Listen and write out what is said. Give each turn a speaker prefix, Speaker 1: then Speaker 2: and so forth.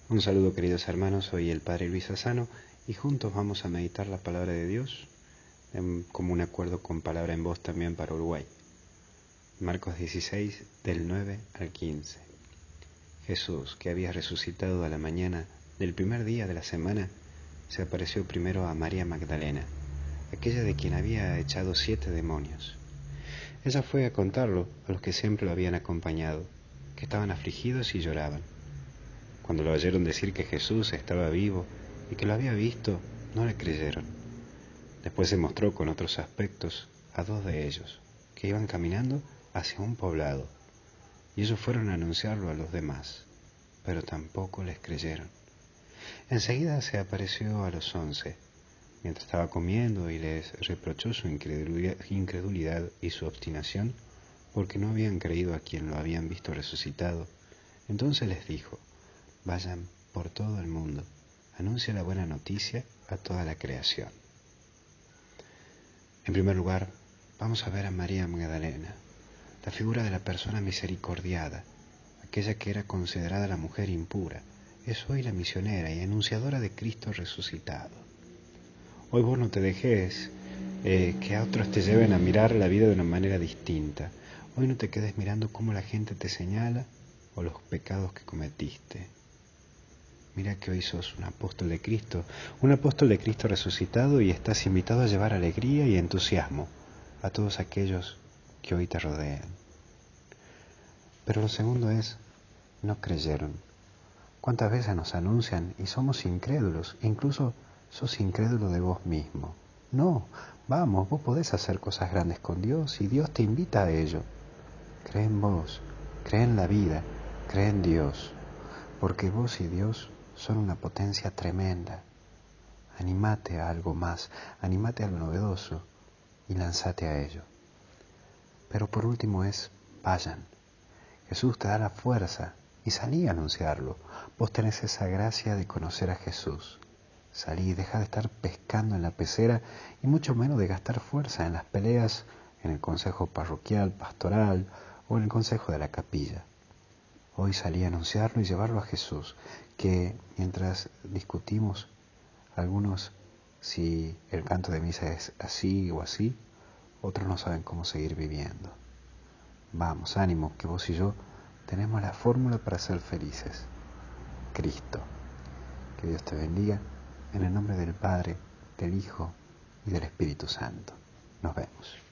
Speaker 1: Un saludo, queridos hermanos, soy el Padre Luis Asano y juntos vamos a meditar la palabra de Dios en común acuerdo con Palabra en Voz también para Uruguay. Marcos 16, del 9 al 15. Jesús, que había resucitado a la mañana del primer día de la semana, se apareció primero a María Magdalena, aquella de quien había echado 7 demonios. Ella fue a contarlo a los que siempre lo habían acompañado, que estaban afligidos y lloraban. Cuando lo oyeron decir que Jesús estaba vivo y que lo había visto, no le creyeron. Después se mostró con otros aspectos a 2 de ellos, que iban caminando hacia un poblado, y ellos fueron a anunciarlo a los demás, pero tampoco les creyeron. Enseguida se apareció a los 11, mientras estaba comiendo, y les reprochó su incredulidad y su obstinación, porque no habían creído a quien lo habían visto resucitado. Entonces les dijo: vayan por todo el mundo, anuncia la buena noticia a toda la creación. En primer lugar, vamos a ver a María Magdalena, la figura de la persona misericordiada, aquella que era considerada la mujer impura. Es hoy la misionera y anunciadora de Cristo resucitado. Hoy vos no te dejes que a otros te lleven a mirar la vida de una manera distinta. Hoy no te quedes mirando cómo la gente te señala o los pecados que cometiste. Mira que hoy sos un apóstol de Cristo resucitado, y estás invitado a llevar alegría y entusiasmo a todos aquellos que hoy te rodean. Pero lo segundo es, no creyeron. ¿Cuántas veces nos anuncian y somos incrédulos? Incluso sos incrédulo de vos mismo. No, vamos, vos podés hacer cosas grandes con Dios y Dios te invita a ello. Cree en vos, cree en la vida, cree en Dios, porque vos y Dios son una potencia tremenda. Anímate a algo más, anímate a lo novedoso y lánzate a ello. Pero por último es, vayan. Jesús te da la fuerza y salí a anunciarlo. Vos tenés esa gracia de conocer a Jesús. Salí, deja de estar pescando en la pecera y mucho menos de gastar fuerza en las peleas en el consejo parroquial, pastoral o en el consejo de la capilla. Hoy salí a anunciarlo y llevarlo a Jesús, que mientras discutimos algunos si el canto de misa es así o así, otros no saben cómo seguir viviendo. Vamos, ánimo, que vos y yo tenemos la fórmula para ser felices: Cristo. Que Dios te bendiga, en el nombre del Padre, del Hijo y del Espíritu Santo. Nos vemos.